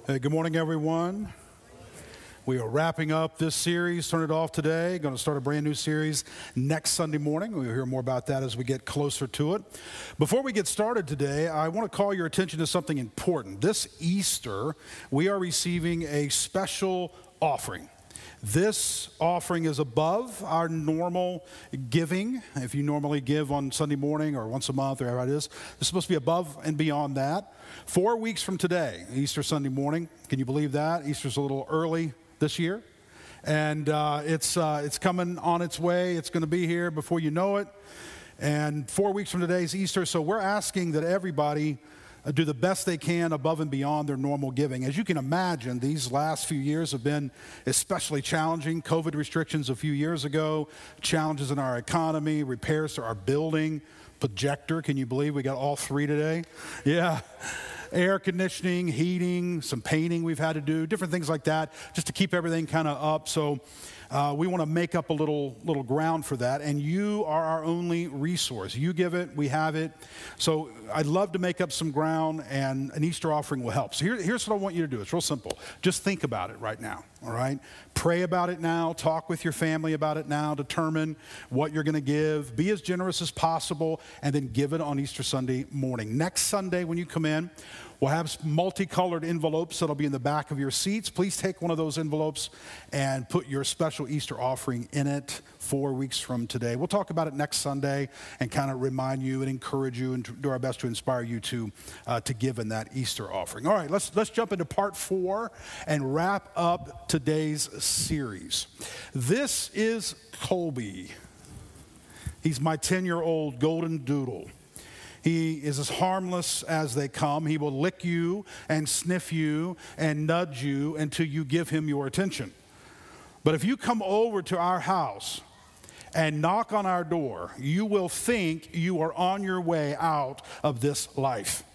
Hey, good morning, everyone. We are wrapping up this series, turn it off today. Going to start a brand new series next Sunday morning. We'll hear more about that as we get closer to it. Before we get started today, I want to call your attention to something important. This Easter, we are receiving a special offering. This offering is above our normal giving. If you normally give on Sunday morning or once a month or however it is, it's supposed to be above and beyond that. 4 weeks from today, Easter Sunday morning. Can you believe that? Easter's a little early this year. And it's coming on its way. It's going to be here before you know it. And 4 weeks from today is Easter. So we're asking that everybody do the best they can above and beyond their normal giving. As you can imagine, these last few years have been especially challenging. COVID restrictions a few years ago, challenges in our economy, repairs to our building, projector. Can you believe we got all three today? Yeah. Air conditioning, heating, some painting we've had to do, different things like that, just to keep everything kind of up. So we want to make up a little ground for that, and you are our only resource. You give it, we have it. So I'd love to make up some ground, and an Easter offering will help. So here's what I want you to do. It's real simple. Just think about it right now, all right? Pray about it now. Talk with your family about it now. Determine what you're going to give. Be as generous as possible, and then give it on Easter Sunday morning. Next Sunday when you come in, we'll have multicolored envelopes that'll be in the back of your seats. Please take one of those envelopes and put your special Easter offering in it 4 weeks from today. We'll talk about it next Sunday and kind of remind you and encourage you and do our best to inspire you to give in that Easter offering. All right, let's jump into part 4 and wrap up today's series. This is Colby. He's my 10-year-old golden doodle. He is as harmless as they come. He will lick you and sniff you and nudge you until you give him your attention. But if you come over to our house and knock on our door, you will think you are on your way out of this life.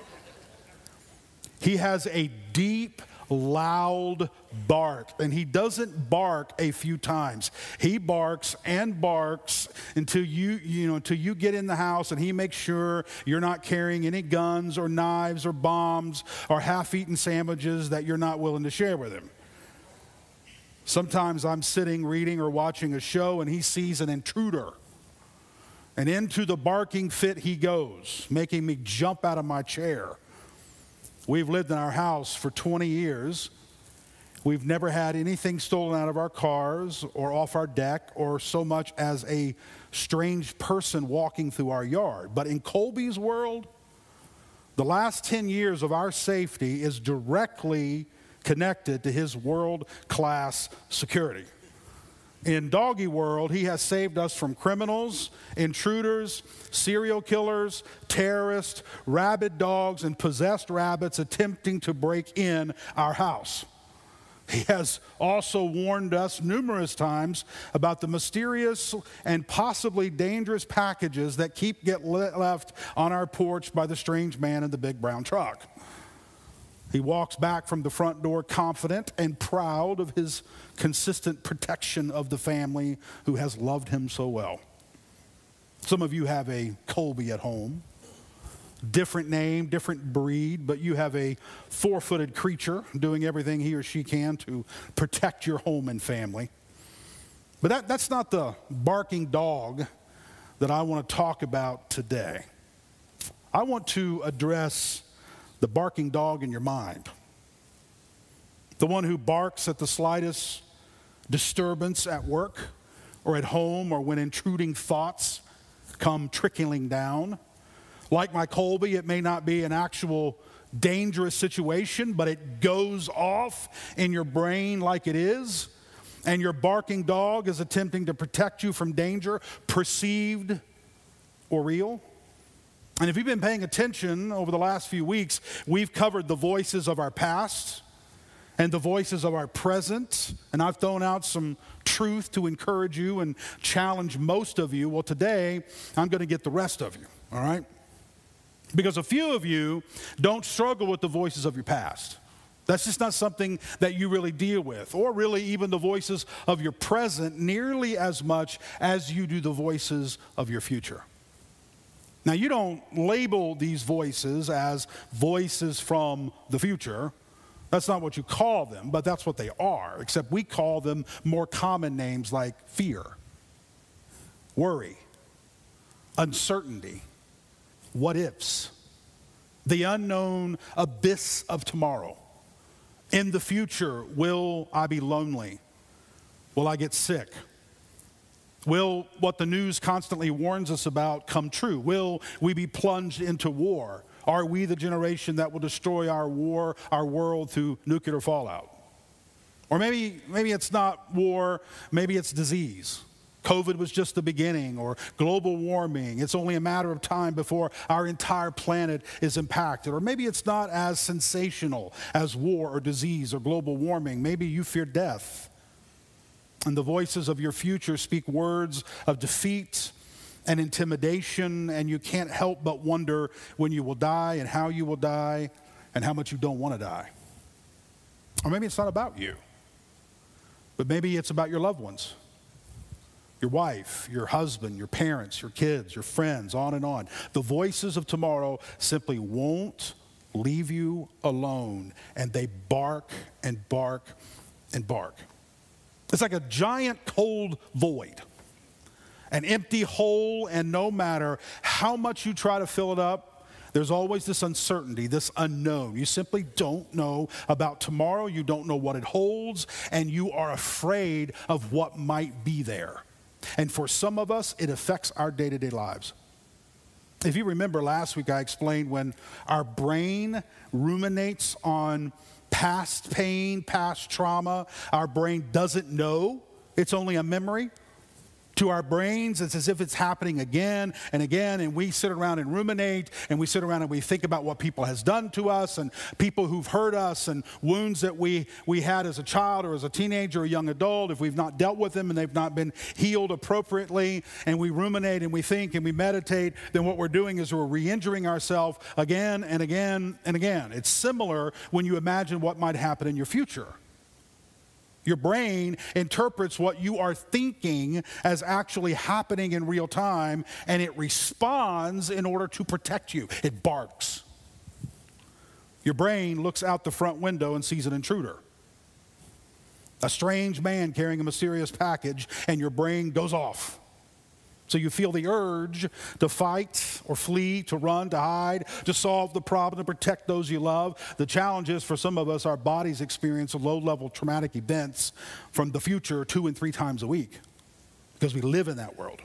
He has a deep, loud bark, and he doesn't bark a few times. He barks and barks until until you get in the house, and he makes sure you're not carrying any guns or knives or bombs or half-eaten sandwiches that you're not willing to share with him. Sometimes I'm sitting reading or watching a show, and he sees an intruder, and into the barking fit he goes, making me jump out of my chair. We've lived in our house for 20 years. We've never had anything stolen out of our cars or off our deck or so much as a strange person walking through our yard. But in Colby's world, the last 10 years of our safety is directly connected to his world-class security. In Doggy World, he has saved us from criminals, intruders, serial killers, terrorists, rabid dogs, and possessed rabbits attempting to break in our house. He has also warned us numerous times about the mysterious and possibly dangerous packages that get left on our porch by the strange man in the big brown truck. He walks back from the front door confident and proud of his consistent protection of the family who has loved him so well. Some of you have a Colby at home. Different name, different breed, but you have a 4-footed creature doing everything he or she can to protect your home and family. But that's not the barking dog that I want to talk about today. I want to address the barking dog in your mind. The one who barks at the slightest disturbance at work or at home or when intruding thoughts come trickling down. Like my Colby, it may not be an actual dangerous situation, but it goes off in your brain like it is. And your barking dog is attempting to protect you from danger, perceived or real. And if you've been paying attention over the last few weeks, we've covered the voices of our past and the voices of our present. And I've thrown out some truth to encourage you and challenge most of you. Well, today, I'm going to get the rest of you, all right? Because a few of you don't struggle with the voices of your past. That's just not something that you really deal with, or really even the voices of your present nearly as much as you do the voices of your future. Now, you don't label these voices as voices from the future. That's not what you call them, but that's what they are, except we call them more common names like fear, worry, uncertainty, what ifs, the unknown abyss of tomorrow. In the future, will I be lonely? Will I get sick? Will what the news constantly warns us about come true? Will we be plunged into war? Are we the generation that will destroy our world through nuclear fallout? Or maybe it's not war, maybe it's disease. COVID was just the beginning, or global warming. It's only a matter of time before our entire planet is impacted. Or maybe it's not as sensational as war or disease or global warming. Maybe you fear death. And the voices of your future speak words of defeat and intimidation, and you can't help but wonder when you will die and how you will die and how much you don't want to die. Or maybe it's not about you, but maybe it's about your loved ones. Your wife, your husband, your parents, your kids, your friends, on and on. The voices of tomorrow simply won't leave you alone, and they bark and bark and bark. It's like a giant cold void, an empty hole, and no matter how much you try to fill it up, there's always this uncertainty, this unknown. You simply don't know about tomorrow. You don't know what it holds, and you are afraid of what might be there. And for some of us, it affects our day-to-day lives. If you remember last week, I explained when our brain ruminates on past pain, past trauma, our brain doesn't know. It's only a memory. To our brains, it's as if it's happening again and again, and we sit around and ruminate, and we sit around and we think about what people has done to us, and people who've hurt us, and wounds that we had as a child or as a teenager or a young adult, if we've not dealt with them and they've not been healed appropriately, and we ruminate and we think and we meditate, then what we're doing is we're re-injuring ourselves again and again and again. It's similar when you imagine what might happen in your future. Your brain interprets what you are thinking as actually happening in real time, and it responds in order to protect you. It barks. Your brain looks out the front window and sees an intruder, a strange man carrying a mysterious package, and your brain goes off. So you feel the urge to fight or flee, to run, to hide, to solve the problem, to protect those you love. The challenge is for some of us, our bodies experience low-level traumatic events from the future 2 and 3 times a week because we live in that world.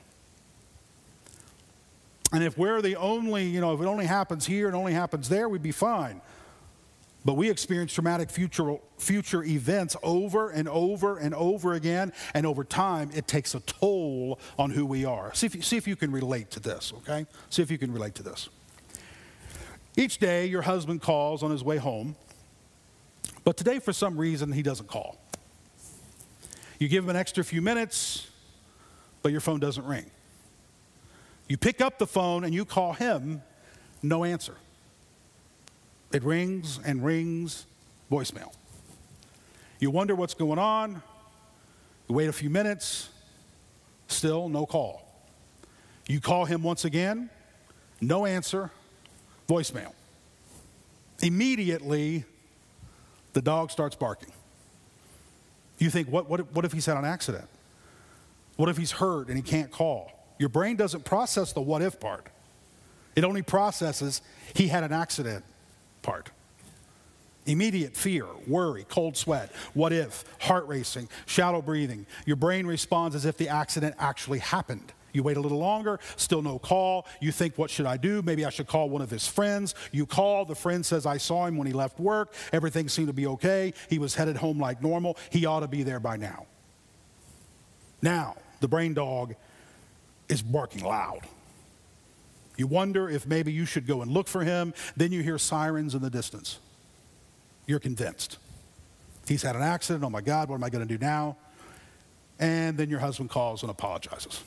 And if we're the only, if it only happens here and only happens there, we'd be fine. But we experience traumatic future events over and over and over again, and over time, it takes a toll on who we are. See if you can relate to this, okay? See if you can relate to this. Each day, your husband calls on his way home, but today, for some reason, he doesn't call. You give him an extra few minutes, but your phone doesn't ring. You pick up the phone and you call him, no answer. It rings and rings, voicemail. You wonder what's going on. You wait a few minutes, still no call. You call him once again, no answer, voicemail. Immediately, the dog starts barking. You think, what if he's had an accident? What if he's hurt and he can't call? Your brain doesn't process the what if part. It only processes he had an accident part. Immediate fear, worry, cold sweat, what if, heart racing, shallow breathing. Your brain responds as if the accident actually happened. You wait a little longer, still no call. You think, what should I do? Maybe I should call one of his friends. You call, the friend says, I saw him when he left work. Everything seemed to be okay. He was headed home like normal. He ought to be there by now. Now, the brain dog is barking loud. You wonder if maybe you should go and look for him. Then you hear sirens in the distance. You're convinced. He's had an accident. Oh my God, what am I going to do now? And then your husband calls and apologizes.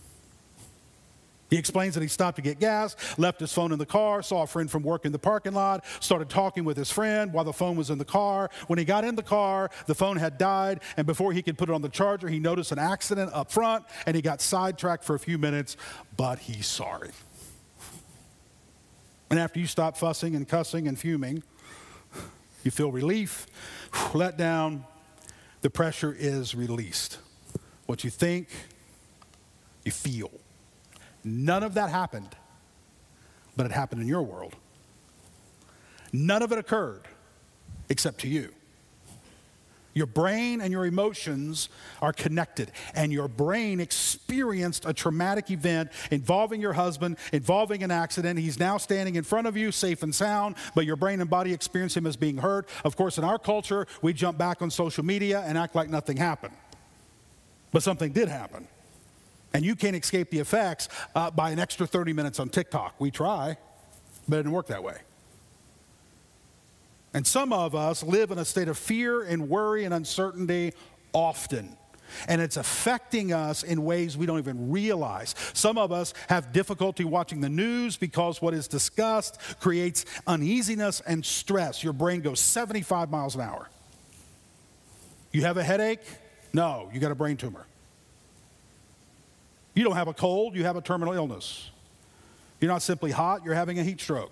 He explains that he stopped to get gas, left his phone in the car, saw a friend from work in the parking lot, started talking with his friend while the phone was in the car. When he got in the car, the phone had died, and before he could put it on the charger, he noticed an accident up front, and he got sidetracked for a few minutes, but he's sorry. And after you stop fussing and cussing and fuming, You feel relief, let down, the pressure is released. What you think, you feel. None of that happened, but it happened in your world. None of it occurred except to you. Your brain and your emotions are connected, and your brain experienced a traumatic event involving your husband, involving an accident. He's now standing in front of you, safe and sound, but your brain and body experience him as being hurt. Of course, in our culture, we jump back on social media and act like nothing happened. But something did happen, and you can't escape the effects by an extra 30 minutes on TikTok. We try, but it didn't work that way. And some of us live in a state of fear and worry and uncertainty often. And it's affecting us in ways we don't even realize. Some of us have difficulty watching the news because what is discussed creates uneasiness and stress. Your brain goes 75 miles an hour. You have a headache? No, you got a brain tumor. You don't have a cold, you have a terminal illness. You're not simply hot, you're having a heat stroke.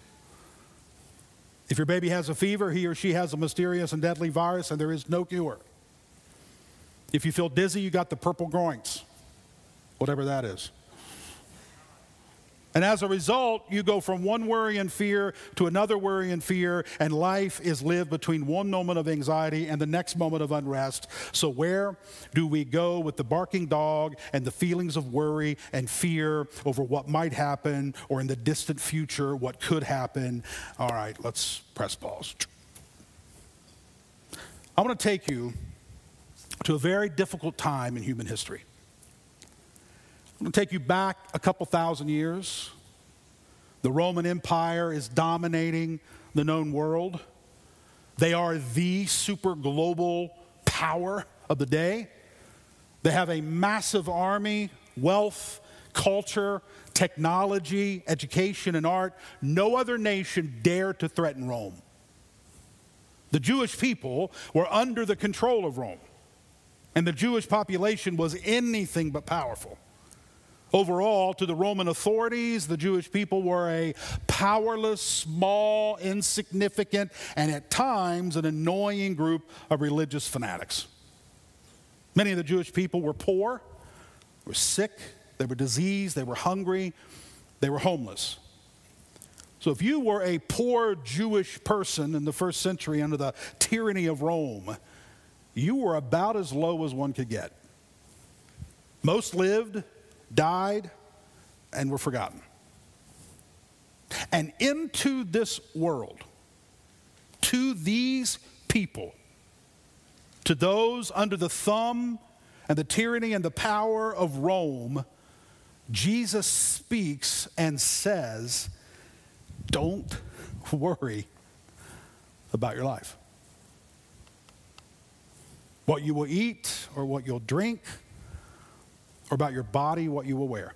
If your baby has a fever, he or she has a mysterious and deadly virus, and there is no cure. If you feel dizzy, you got the purple groins, whatever that is. And as a result, you go from one worry and fear to another worry and fear, and life is lived between one moment of anxiety and the next moment of unrest. So where do we go with the barking dog and the feelings of worry and fear over what might happen, or in the distant future, what could happen? All right, let's press pause. I want to take you to a very difficult time in human history. I'm going to take you back a couple thousand years. The Roman Empire is dominating the known world. They are the super global power of the day. They have a massive army, wealth, culture, technology, education, and art. No other nation dared to threaten Rome. The Jewish people were under the control of Rome, and the Jewish population was anything but powerful. Overall, to the Roman authorities, the Jewish people were a powerless, small, insignificant, and at times an annoying group of religious fanatics. Many of the Jewish people were poor, were sick, they were diseased, they were hungry, they were homeless. So if you were a poor Jewish person in the first century under the tyranny of Rome, you were about as low as one could get. Most lived, died, and were forgotten. And into this world, to these people, to those under the thumb and the tyranny and the power of Rome, Jesus speaks and says, don't worry about your life. What you will eat or what you'll drink, or about your body, what you will wear.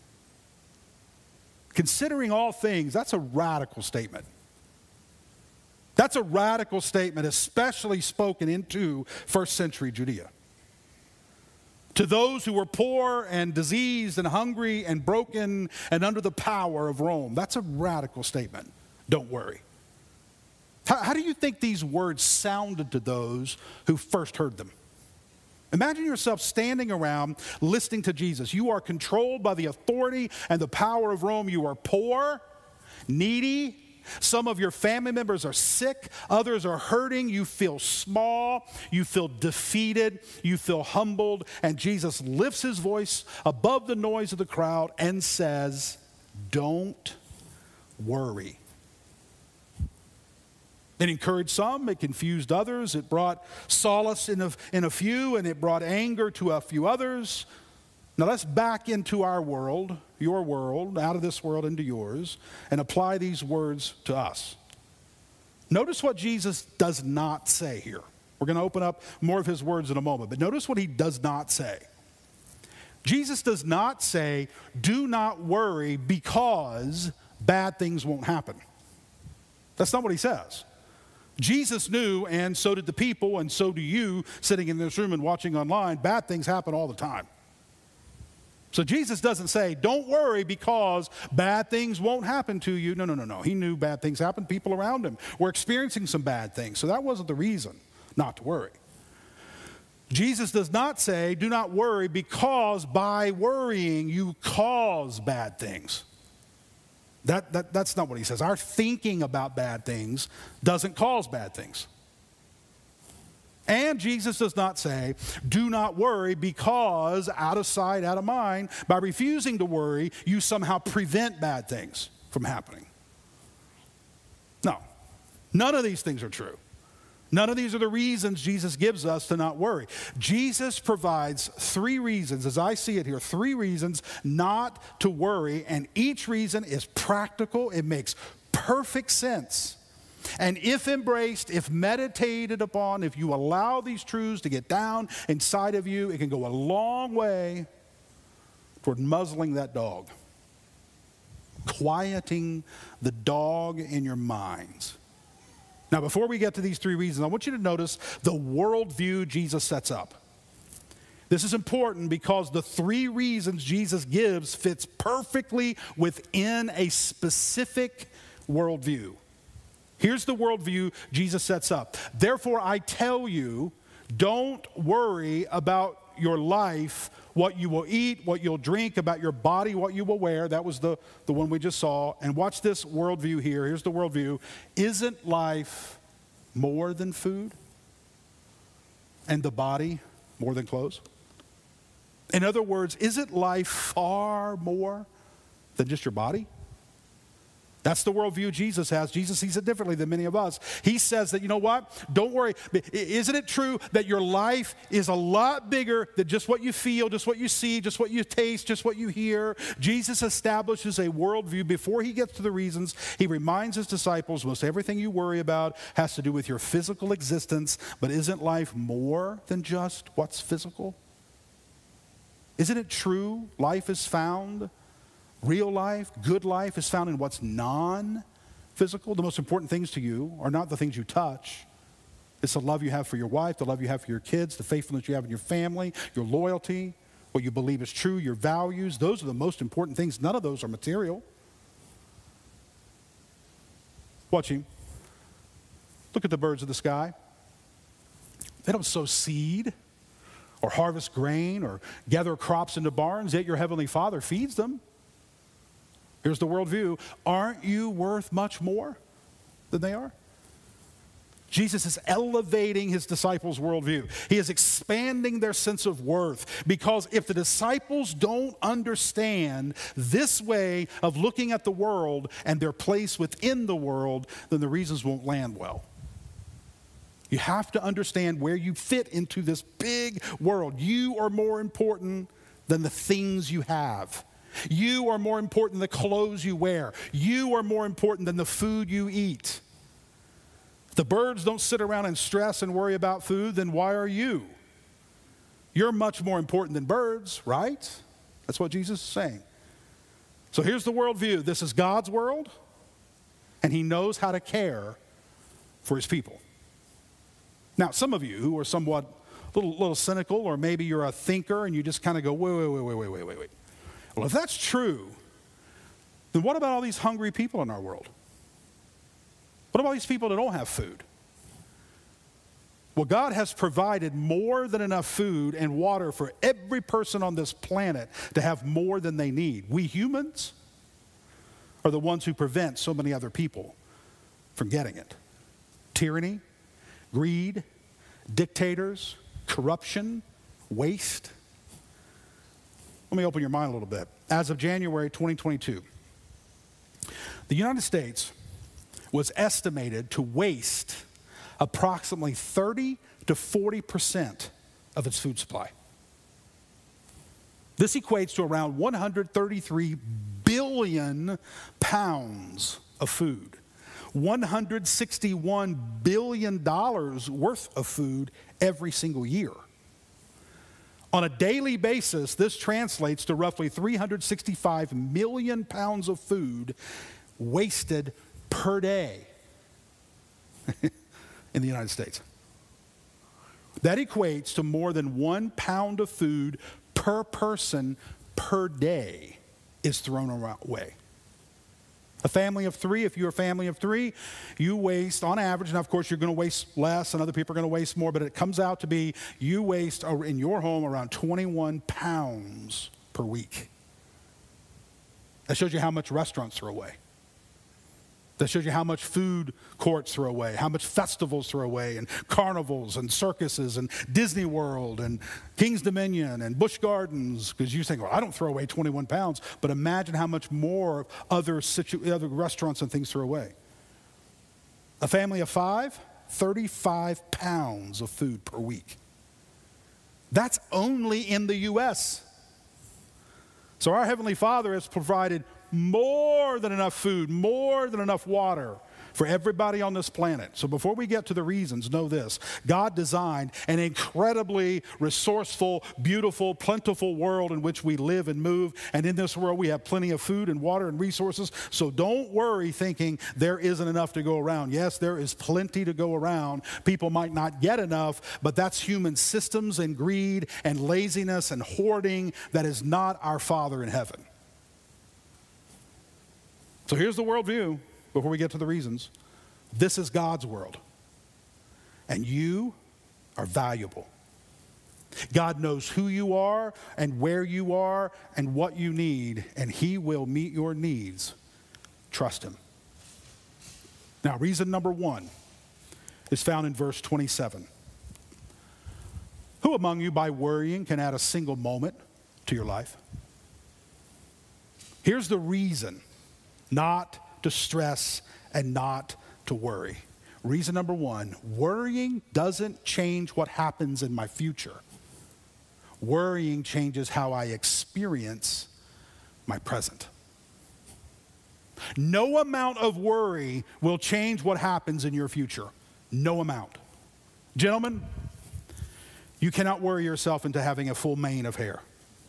Considering all things, that's a radical statement. That's a radical statement, especially spoken into first century Judea. To those who were poor and diseased and hungry and broken and under the power of Rome, that's a radical statement. Don't worry. How do you think these words sounded to those who first heard them? Imagine yourself standing around listening to Jesus. You are controlled by the authority and the power of Rome. You are poor, needy. Some of your family members are sick. Others are hurting. You feel small. You feel defeated. You feel humbled. And Jesus lifts his voice above the noise of the crowd and says, don't worry. It encouraged some, it confused others, it brought solace in a few, and it brought anger to a few others. Now let's back into our world, your world, out of this world into yours, and apply these words to us. Notice what Jesus does not say here. We're going to open up more of his words in a moment, but notice what he does not say. Jesus does not say, do not worry because bad things won't happen. That's not what he says. Jesus knew, and so did the people, and so do you sitting in this room and watching online, bad things happen all the time. So Jesus doesn't say, don't worry because bad things won't happen to you. No. He knew bad things happened. People around him were experiencing some bad things. So that wasn't the reason not to worry. Jesus does not say, do not worry because by worrying you cause bad things. That's not what he says. Our thinking about bad things doesn't cause bad things. And Jesus does not say, do not worry because out of sight, out of mind, by refusing to worry, you somehow prevent bad things from happening. No, none of these things are true. None of these are the reasons Jesus gives us to not worry. Jesus provides 3 reasons, as I see it here, 3 reasons not to worry, and each reason is practical. It makes perfect sense. And if embraced, if meditated upon, if you allow these truths to get down inside of you, it can go a long way toward muzzling that dog, quieting the dog in your minds. Now, before we get to these 3 reasons, I want you to notice the worldview Jesus sets up. This is important because the 3 reasons Jesus gives fits perfectly within a specific worldview. Here's the worldview Jesus sets up. Therefore, I tell you, don't worry about your life, what you will eat, what you'll drink, about your body, what you will wear. That was the one we just saw. And watch this worldview here. Here's the worldview. Isn't life more than food? And the body more than clothes? In other words, isn't life far more than just your body? That's the worldview Jesus has. Jesus sees it differently than many of us. He says that, you know what? Don't worry. Isn't it true that your life is a lot bigger than just what you feel, just what you see, just what you taste, just what you hear? Jesus establishes a worldview. Before he gets to the reasons, he reminds his disciples, most everything you worry about has to do with your physical existence, but isn't life more than just what's physical? Isn't it true life is found? Real life, good life is found in what's non-physical. The most important things to you are not the things you touch. It's the love you have for your wife, the love you have for your kids, the faithfulness you have in your family, your loyalty, what you believe is true, your values. Those are the most important things. None of those are material. Watch him. Look at the birds of the sky. They don't sow seed or harvest grain or gather crops into barns, yet your heavenly Father feeds them. Here's the worldview. Aren't you worth much more than they are? Jesus is elevating his disciples' worldview. He is expanding their sense of worth, because if the disciples don't understand this way of looking at the world and their place within the world, then the reasons won't land well. You have to understand where you fit into this big world. You are more important than the things you have. You are more important than the clothes you wear. You are more important than the food you eat. If the birds don't sit around and stress and worry about food, then why are you? You're much more important than birds, right? That's what Jesus is saying. So here's the worldview. This is God's world, and he knows how to care for his people. Now, some of you who are somewhat little cynical, or maybe you're a thinker and you just kind of go, wait. Well, if that's true, then what about all these hungry people in our world? What about these people that don't have food? Well, God has provided more than enough food and water for every person on this planet to have more than they need. We humans are the ones who prevent so many other people from getting it. Tyranny, greed, dictators, corruption, waste. Let me open your mind a little bit. As of January 2022, the United States was estimated to waste approximately 30 to 40% of its food supply. This equates to around 133 billion pounds of food, $161 billion worth of food every single year. On a daily basis, this translates to roughly 365 million pounds of food wasted per day in the United States. That equates to more than 1 pound of food per person per day is thrown away. A family of 3, if you're a family of 3, you waste, on average, now of course you're going to waste less and other people are going to waste more, but it comes out to be you waste in your home around 21 pounds per week. That shows you how much restaurants throw away. That shows you how much food courts throw away, how much festivals throw away, and carnivals and circuses and Disney World and King's Dominion and Busch Gardens. Because you think, well, I don't throw away 21 pounds, but imagine how much more other restaurants and things throw away. A family of 5, 35 pounds of food per week. That's only in the U.S. So our Heavenly Father has provided more than enough food, more than enough water for everybody on this planet. So before we get to the reasons, know this. God designed an incredibly resourceful, beautiful, plentiful world in which we live and move. And in this world, we have plenty of food and water and resources. So don't worry thinking there isn't enough to go around. Yes, there is plenty to go around. People might not get enough, but that's human systems and greed and laziness and hoarding. That is not our Father in heaven. So here's the worldview before we get to the reasons. This is God's world. And you are valuable. God knows who you are and where you are and what you need, and He will meet your needs. Trust Him. Now, reason number 1 is found in verse 27. Who among you by worrying can add a single moment to your life? Here's the reason not to stress and not to worry. Reason number 1, worrying doesn't change what happens in my future. Worrying changes how I experience my present. No amount of worry will change what happens in your future. No amount. Gentlemen, you cannot worry yourself into having a full mane of hair.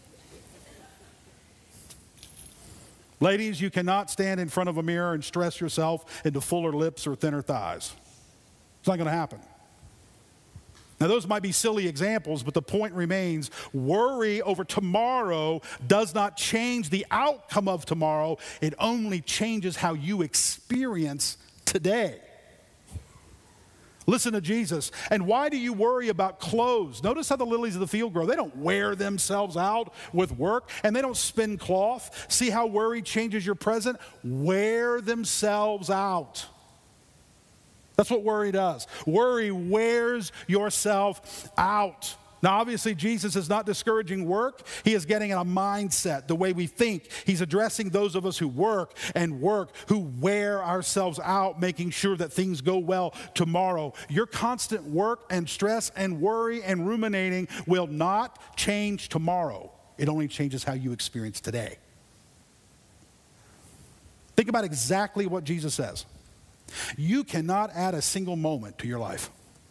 Ladies, you cannot stand in front of a mirror and stress yourself into fuller lips or thinner thighs. It's not going to happen. Now, those might be silly examples, but the point remains, worry over tomorrow does not change the outcome of tomorrow. It only changes how you experience today. Listen to Jesus. And why do you worry about clothes? Notice how the lilies of the field grow. They don't wear themselves out with work, and they don't spin cloth. See how worry changes your present? Wear themselves out. That's what worry does. Worry wears yourself out. Now, obviously, Jesus is not discouraging work. He is getting at a mindset, the way we think. He's addressing those of us who work, who wear ourselves out, making sure that things go well tomorrow. Your constant work and stress and worry and ruminating will not change tomorrow. It only changes how you experience today. Think about exactly what Jesus says. You cannot add a single moment to your life.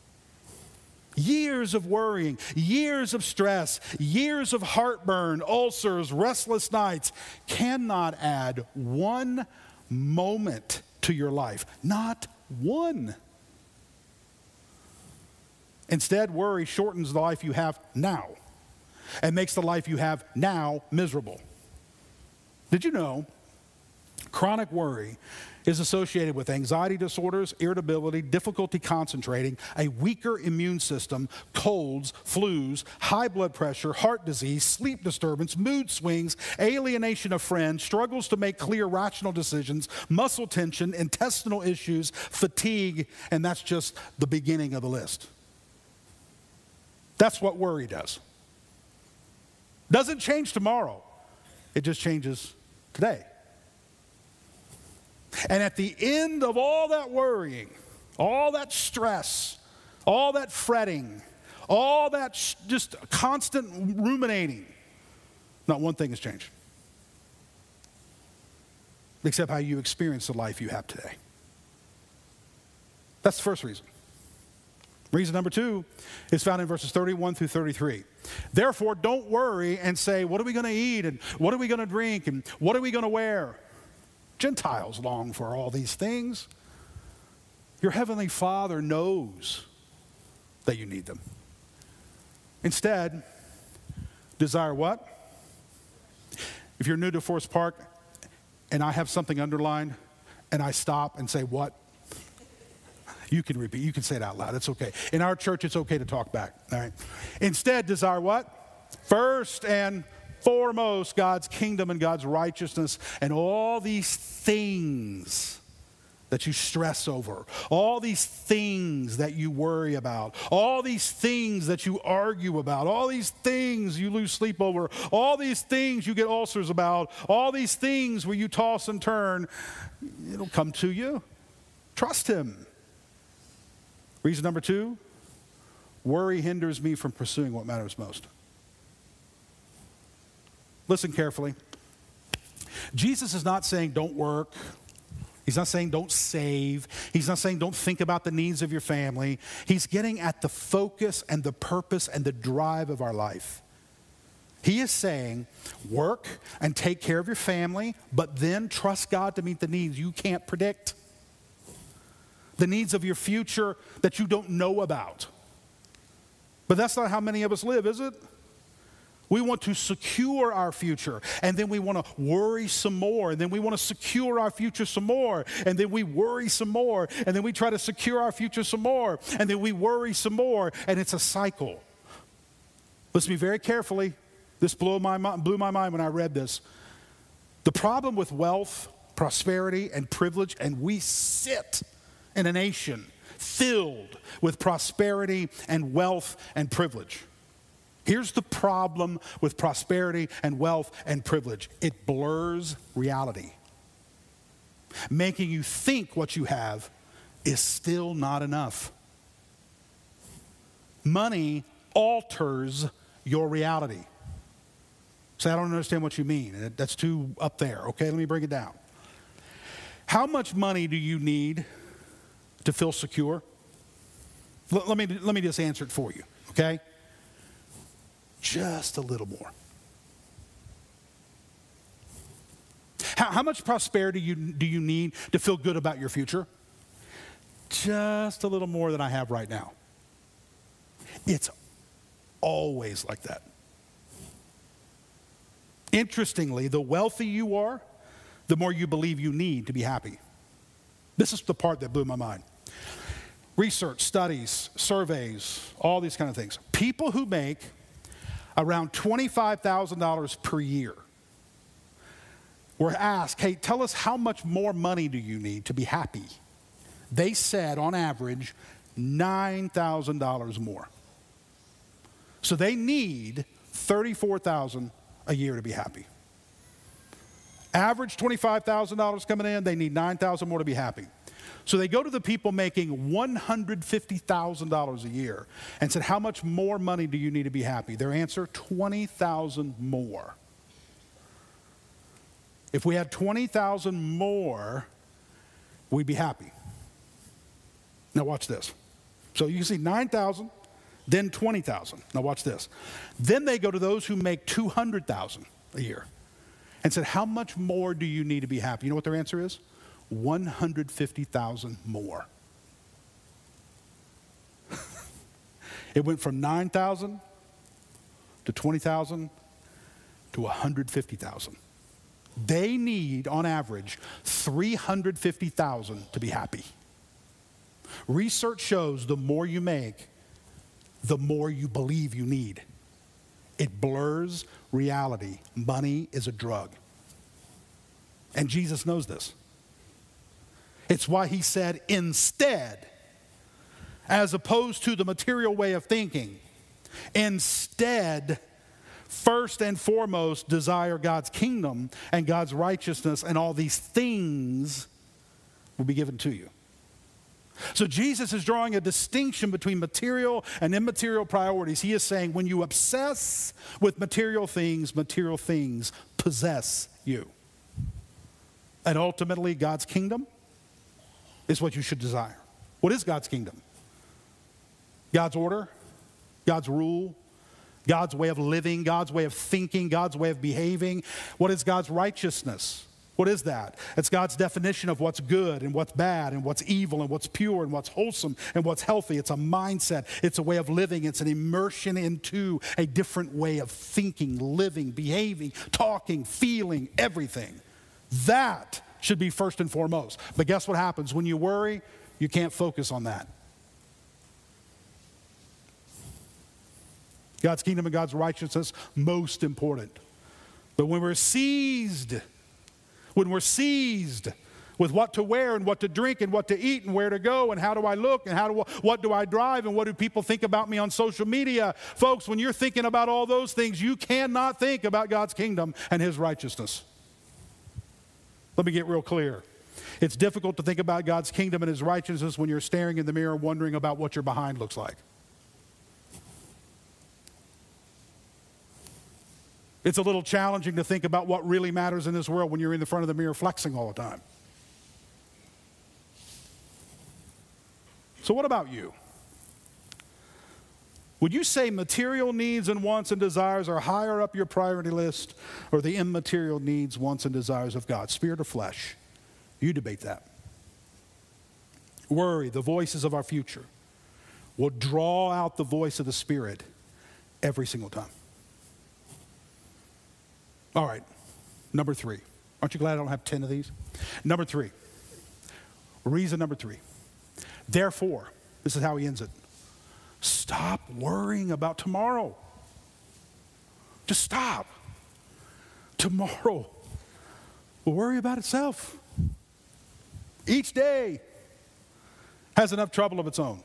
Years of worrying, years of stress, years of heartburn, ulcers, restless nights cannot add one moment to your life. Not one. Instead, worry shortens the life you have now and makes the life you have now miserable. Did you know chronic worry is associated with anxiety disorders, irritability, difficulty concentrating, a weaker immune system, colds, flus, high blood pressure, heart disease, sleep disturbance, mood swings, alienation of friends, struggles to make clear, rational decisions, muscle tension, intestinal issues, fatigue, and that's just the beginning of the list. That's what worry does. Doesn't change tomorrow. It just changes today. And at the end of all that worrying, all that stress, all that fretting, all that just constant ruminating, not one thing has changed. Except how you experience the life you have today. That's the first reason. Reason number 2 is found in verses 31 through 33. Therefore, don't worry and say, what are we going to eat? And what are we going to drink? And what are we going to wear? Gentiles long for all these things. Your heavenly Father knows that you need them. Instead, desire what? if you're new to Forest Park and I have something underlined and I stop and say, what? You can repeat. You can say it out loud. It's okay. In our church, it's okay to talk back. All right. Instead, desire what? First and foremost, God's kingdom and God's righteousness, and all these things that you stress over, all these things that you worry about, all these things that you argue about, all these things you lose sleep over, all these things you get ulcers about, all these things where you toss and turn, it'll come to you. Trust him. Reason number 2, worry hinders me from pursuing what matters most. Listen carefully. Jesus is not saying don't work. He's not saying don't save. He's not saying don't think about the needs of your family. He's getting at the focus and the purpose and the drive of our life. He is saying work and take care of your family, but then trust God to meet the needs you can't predict. The needs of your future that you don't know about. But that's not how many of us live, is it? We want to secure our future, and then we want to worry some more, and then we want to secure our future some more, and then we worry some more, and then we try to secure our future some more, and then we worry some more, and it's a cycle. Listen to me very carefully. This blew my mind when I read this. The problem with wealth, prosperity, and privilege, and we sit in a nation filled with prosperity and wealth and privilege. Here's the problem with prosperity and wealth and privilege. It blurs reality, making you think what you have is still not enough. Money alters your reality. So I don't understand what you mean. That's too up there. Okay, let me bring it down. How much money do you need to feel secure? Let me just answer it for you, okay? Just a little more. How much prosperity do you need to feel good about your future? Just a little more than I have right now. It's always like that. Interestingly, the wealthier you are, the more you believe you need to be happy. This is the part that blew my mind. Research, studies, surveys, all these kind of things. People who make around $25,000 per year were asked, hey, tell us how much more money do you need to be happy? They said, on average, $9,000 more. So they need $34,000 a year to be happy. Average $25,000 coming in, they need $9,000 more to be happy. So they go to the people making $150,000 a year and said, how much more money do you need to be happy? Their answer, $20,000 more. If we had $20,000 more, we'd be happy. Now watch this. So you see $9,000, then $20,000. Now watch this. Then they go to those who make $200,000 a year and said, how much more do you need to be happy? You know what their answer is? $150,000 more. It went from $9,000 to $20,000 to $150,000. They need, on average, $350,000 to be happy. Research shows the more you make, the more you believe you need. It blurs reality. Money is a drug. And Jesus knows this. It's why he said, instead, as opposed to the material way of thinking, instead, first and foremost, desire God's kingdom and God's righteousness, and all these things will be given to you. So Jesus is drawing a distinction between material and immaterial priorities. He is saying when you obsess with material things possess you. And ultimately, God's kingdom is what you should desire. What is God's kingdom? God's order, God's rule, God's way of living, God's way of thinking, God's way of behaving. What is God's righteousness? What is that? It's God's definition of what's good and what's bad and what's evil and what's pure and what's wholesome and what's healthy. It's a mindset. It's a way of living. It's an immersion into a different way of thinking, living, behaving, talking, feeling, everything. That should be first and foremost. But guess what happens? When you worry, you can't focus on that. God's kingdom and God's righteousness, most important. But when we're seized with what to wear and what to drink and what to eat and where to go and how do I look and what do I drive and what do people think about me on social media, folks, when you're thinking about all those things, you cannot think about God's kingdom and his righteousness. Let me get real clear. It's difficult to think about God's kingdom and his righteousness when you're staring in the mirror wondering about what your behind looks like. It's a little challenging to think about what really matters in this world when you're in the front of the mirror flexing all the time. So what about you? Would you say material needs and wants and desires are higher up your priority list, or the immaterial needs, wants, and desires of God, spirit or flesh? You debate that. Worry, the voices of our future, will draw out the voice of the Spirit every single time. All right, number 3. Aren't you glad I don't have 10 of these? Number 3. Reason number 3. Therefore, this is how he ends it. Stop worrying about tomorrow. Just stop. Tomorrow will worry about itself. Each day has enough trouble of its own.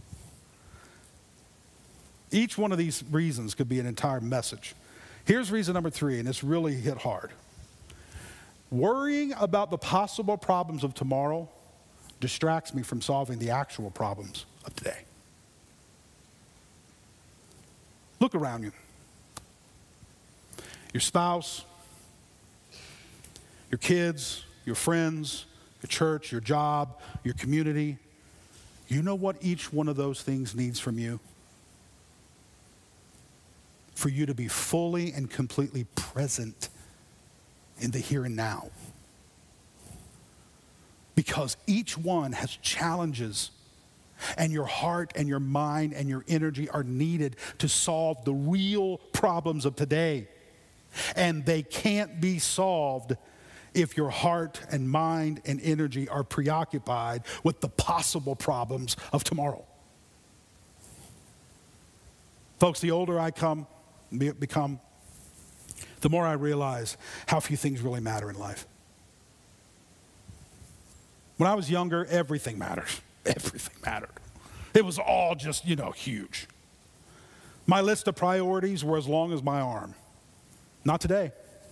Each one of these reasons could be an entire message. Here's reason number 3, and it's really hit hard. Worrying about the possible problems of tomorrow distracts me from solving the actual problems of today. Look around you. Your spouse, your kids, your friends, your church, your job, your community. You know what each one of those things needs from you? For you to be fully and completely present in the here and now. Because each one has challenges, and your heart and your mind and your energy are needed to solve the real problems of today. And they can't be solved if your heart and mind and energy are preoccupied with the possible problems of tomorrow. Folks, the older I become, the more I realize how few things really matter in life. When I was younger, everything matters. Everything mattered. It was all just, huge. My list of priorities were as long as my arm. Not today.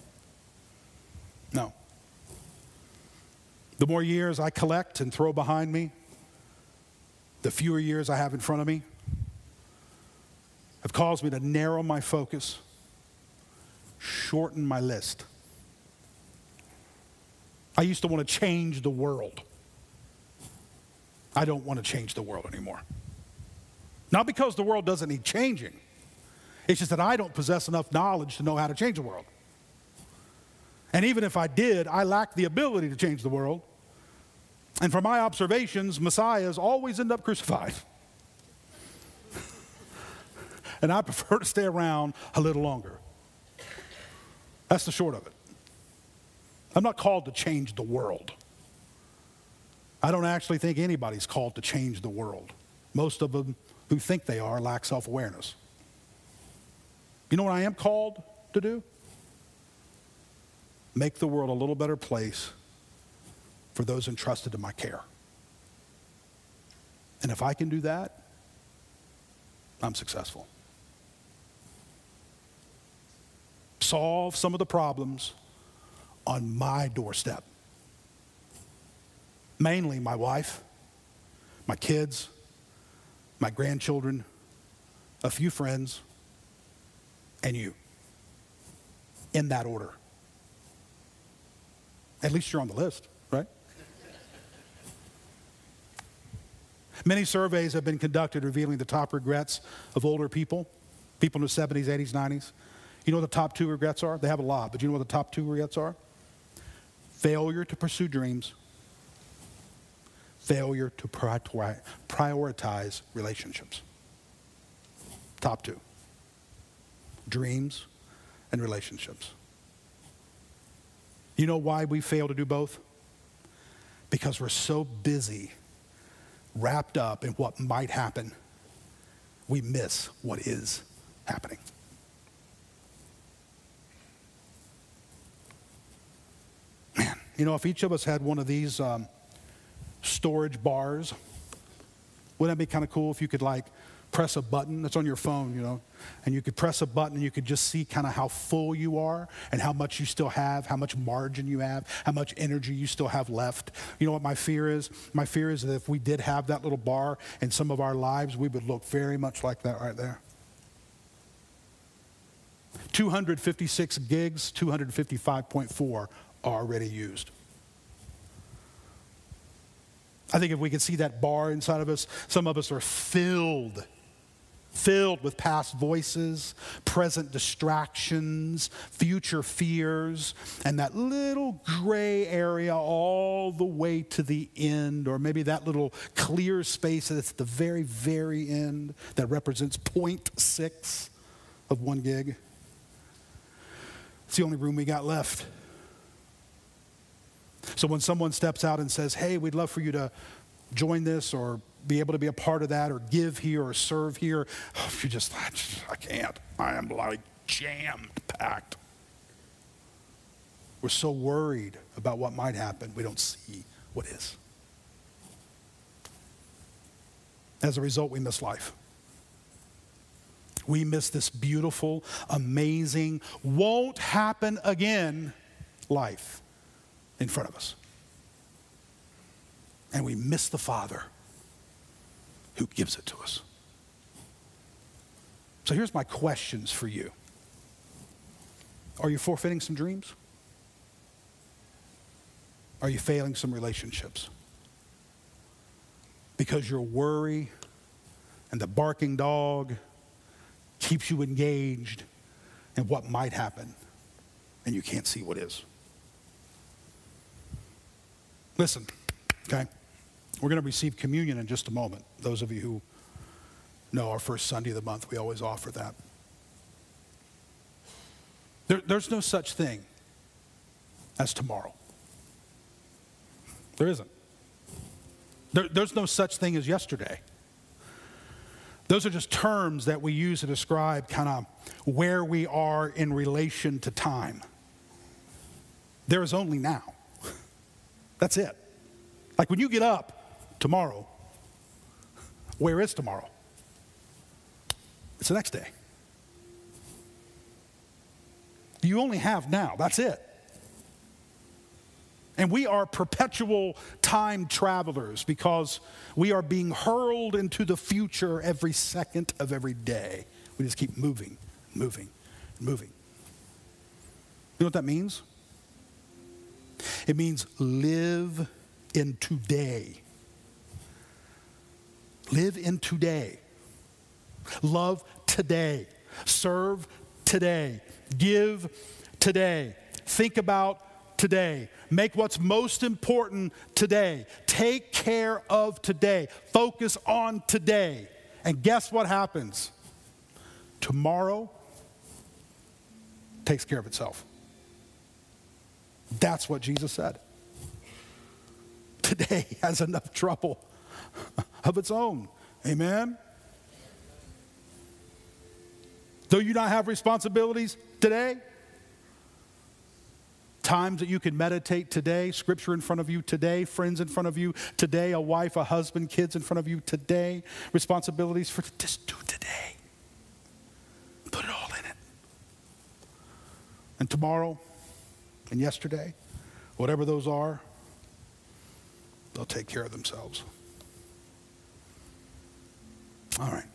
No. The more years I collect and throw behind me, the fewer years I have in front of me, have caused me to narrow my focus, shorten my list. I used to want to change the world. I don't want to change the world anymore. Not because the world doesn't need changing. It's just that I don't possess enough knowledge to know how to change the world. And even if I did, I lack the ability to change the world. And from my observations, messiahs always end up crucified. And I prefer to stay around a little longer. That's the short of it. I'm not called to change the world. I don't actually think anybody's called to change the world. Most of them who think they are lack self-awareness. You know what I am called to do? Make the world a little better place for those entrusted to my care. And if I can do that, I'm successful. Solve some of the problems on my doorstep. Mainly my wife, my kids, my grandchildren, a few friends, and you. In that order. At least you're on the list, right? Many surveys have been conducted revealing the top regrets of older people in the 70s, 80s, 90s. You know what the top 2 regrets are? They have a lot, but you know what the top 2 regrets are? Failure to pursue dreams. Failure to prioritize relationships. Top two. Dreams and relationships. You know why we fail to do both? Because we're so busy, wrapped up in what might happen, we miss what is happening. Man, you know, if each of us had one of these storage bars, wouldn't that be kind of cool if you could like press a button that's on your phone, you know, and you could press a button and you could just see kind of how full you are and how much you still have, how much margin you have, how much energy you still have left. You know what my fear is? My fear is that if we did have that little bar in some of our lives, we would look very much like that right there. 256 gigs, 255.4 already used. I think if we could see that bar inside of us, some of us are filled with past voices, present distractions, future fears, and that little gray area all the way to the end, or maybe that little clear space that's at the very, very end that represents 0.6 of 1 gig. It's the only room we got left. So when someone steps out and says, hey, we'd love for you to join this or be able to be a part of that or give here or serve here, I can't. I am like jammed packed. We're so worried about what might happen, we don't see what is. As a result, we miss life. We miss this beautiful, amazing, won't happen again life in front of us. And we miss the Father who gives it to us. So here's my questions for you. Are you forfeiting some dreams? Are you failing some relationships? Because your worry and the barking dog keeps you engaged in what might happen, and you can't see what is. Listen, okay? We're going to receive communion in just a moment. Those of you who know our first Sunday of the month, we always offer that. There's no such thing as tomorrow. There isn't. There's no such thing as yesterday. Those are just terms that we use to describe kind of where we are in relation to time. There is only now. That's it. Like when you get up tomorrow, where is tomorrow? It's the next day. You only have now. That's it. And we are perpetual time travelers because we are being hurled into the future every second of every day. We just keep moving, moving, moving. You know what that means? It means live in today. Live in today. Love today. Serve today. Give today. Think about today. Make what's most important today. Take care of today. Focus on today. And guess what happens? Tomorrow takes care of itself. That's what Jesus said. Today has enough trouble of its own. Amen? Though you not have responsibilities today, times that you can meditate today, scripture in front of you today, friends in front of you today, a wife, a husband, kids in front of you today, responsibilities for just do today. Put it all in it. And tomorrow and yesterday, whatever those are, they'll take care of themselves. All right.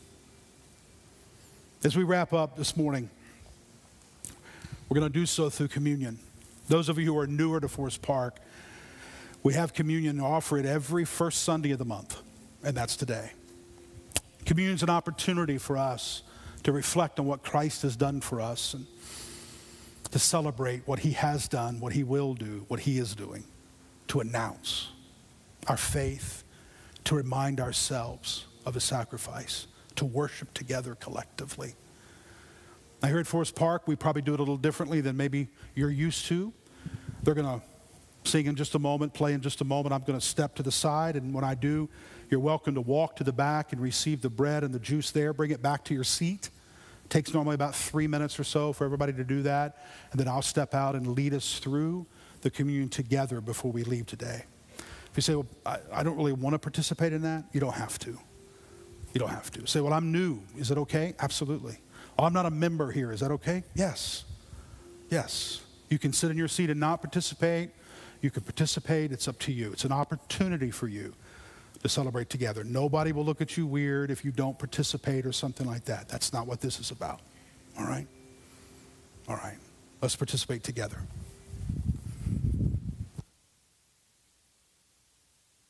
As we wrap up this morning, we're going to do so through communion. Those of you who are newer to Forest Park, we have communion and offer it every first Sunday of the month, and that's today. Communion is an opportunity for us to reflect on what Christ has done for us. And to celebrate what he has done, what he will do, what he is doing, to announce our faith, to remind ourselves of his sacrifice, to worship together collectively. Now here at Forest Park, we probably do it a little differently than maybe you're used to. They're going to sing in just a moment, play in just a moment. I'm going to step to the side, and when I do, you're welcome to walk to the back and receive the bread and the juice there. Bring it back to your seat. It takes normally about 3 minutes or so for everybody to do that, and then I'll step out and lead us through the communion together before we leave today. If you say, well, I don't really want to participate in that, you don't have to. You don't have to. Say, well, I'm new. Is it okay? Absolutely. Oh, I'm not a member here. Is that okay? Yes. Yes. You can sit in your seat and not participate. You can participate. It's up to you. It's an opportunity for you to celebrate together. Nobody will look at you weird if you don't participate or something like that. That's not what this is about. All right? All right. Let's participate together.